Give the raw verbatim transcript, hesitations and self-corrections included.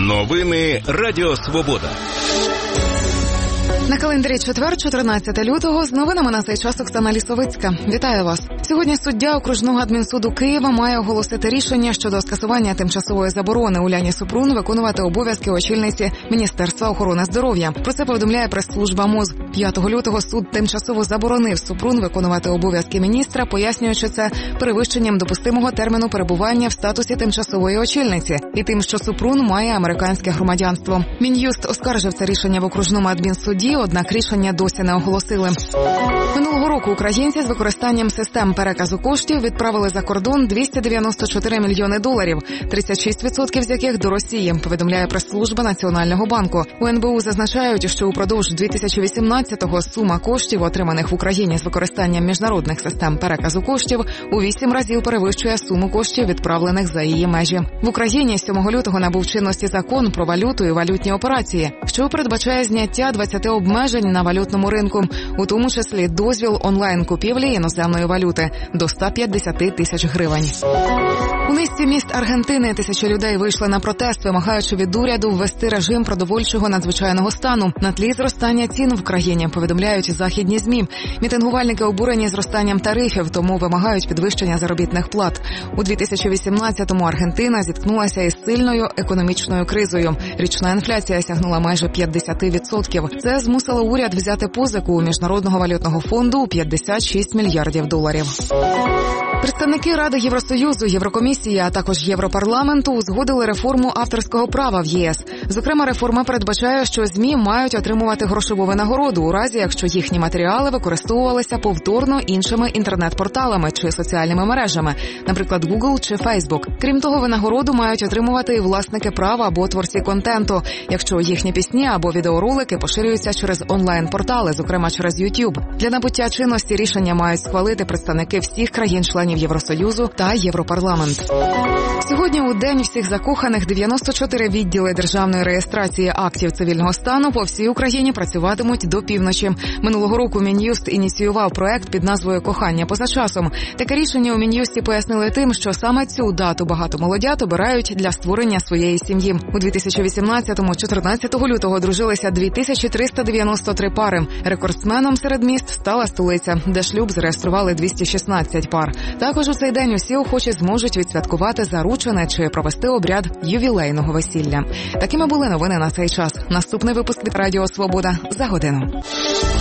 Новини Радіо Свобода. На календарі четвер, чотирнадцяте лютого, з новинами на цей час Оксана Лісовицька. Вітаю вас. Сьогодні суддя окружного адмінсуду Києва має оголосити рішення щодо скасування тимчасової заборони Уляні Супрун виконувати обов'язки очільниці Міністерства охорони здоров'я. Про це повідомляє прес-служба МОЗ. п'ятого лютого суд тимчасово заборонив Супрун виконувати обов'язки міністра, пояснюючи це перевищенням допустимого терміну перебування в статусі тимчасової очільниці і тим, що Супрун має американське громадянство. Мін'юст оскаржив це рішення в окружному адмінсуді, однак рішення досі не оголосили. Минулого року українці з використанням систем переказу коштів відправили за кордон двісті дев'яносто чотири мільйони доларів, тридцять шість відсотків з яких до Росії, повідомляє прес-служба Національного банку. У ен бе у зазначають, що упродовж дві тисячі вісімнадцятого сума коштів, отриманих в Україні з використанням міжнародних систем переказу коштів, у вісім разів перевищує суму коштів, відправлених за її межі. В Україні сьомого лютого набув чинності закон про валюту і валютні операції, що передбачає зняття двадцяти обмежень на валютному ринку, у тому числі дозвіл онлайн-купівлі іноземної валюти до ста п'ятдесяти тисяч гривень. У низці міст Аргентини тисячі людей вийшли на протест, вимагаючи від уряду ввести режим продовольчого надзвичайного стану на тлі зростання цін в країні, повідомляють західні ЗМІ. Мітингувальники обурені зростанням тарифів, тому вимагають підвищення заробітних плат. У дві тисячі вісімнадцятому Аргентина зіткнулася із сильною економічною кризою. Річна інфляція сягнула майже п'ятдесят відсотків. Це змусило уряд взяти позику у Міжнародного валютного фонду у п'ятдесят шість мільярдів доларів. Представники Ради Євросоюзу, Єврокомісії, а також Європарламенту узгодили реформу авторського права в ЄС. Зокрема, реформа передбачає, що ЗМІ мають отримувати грошову винагороду у разі, якщо їхні матеріали використовувалися повторно іншими інтернет-порталами чи соціальними мережами, наприклад, Google чи Facebook. Крім того, винагороду мають отримувати і власники права або творці контенту, якщо їхні пісні або відеоролики поширюються через онлайн-портали, зокрема через YouTube. Для набуття чинності рішення мають схвалити представники всіх країн-членів Євросоюзу та Європарламент. Сьогодні у День всіх закоханих дев'яносто чотири відділи державної реєстрації актів цивільного стану по всій Україні працюватимуть до півночі. Минулого року Мін'юст ініціював проект під назвою «Кохання поза часом». Таке рішення у Мін'юсті пояснили тим, що саме цю дату багато молодят обирають для створення своєї сім'ї. У дві тисячі вісімнадцятому чотирнадцятого лютого одружилися дві тисячі триста дев'яносто три пари. Рекордсменом серед міст стала столиця, де шлюб зареєстрували двісті шістнадцять пар. Також у цей день усі охочі зможуть відсвяткувати заручини чи провести обряд ювілейного весілля. Такими були новини на цей час. Наступний випуск від Радіо Свобода за годину.